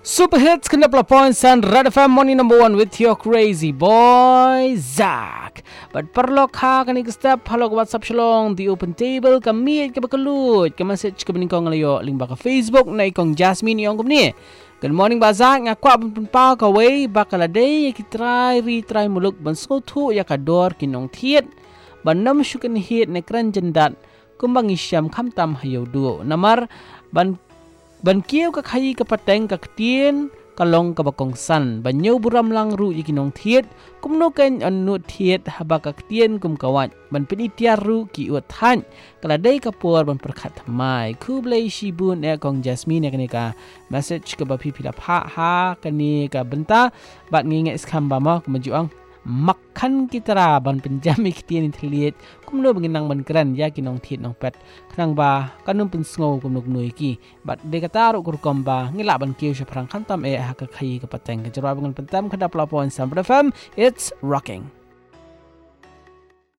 Super hits kena points and Red FM morning number 1 with your crazy boy Zach. But perlu kah kani ke step halo ke WhatsApp shalong di open table kami ke bakalut ke message ke beningkong layo link baka Facebook na ikong Jasmine yang kumni. Good morning Bazak ngakwa pa ka way bakalade ki try muluk ban tu ya ka dor kinong thiet ban nam shukan hit ne kran jendat kumbang isyam kham tam hayo duo namar ban kieu ka khayi ka pateng ka tien kalong ka bakong san ban nyau buram lang ru yikinong thiet kumno ken anu thiet haba ka tien kum kawat ban penitiar ru ki ut than kala dei ka por ban perkhat mai kublei shibun e kong Jasmine kani ka message ka ba pipila pha ha kani ka benta bat nginge skam ba ma kemajuang makan kitara ban penjami kitien inteliet kumno benginang ban kran ya kinong thiet nong pet khnang ba kanum pen sngo kumno gnui ki bat de kata ro kur komba ngila ban kiu sha prang khantam e ha ka khai ka pateng ka jarwa bangan pentam khada plapon sam FM it's rocking.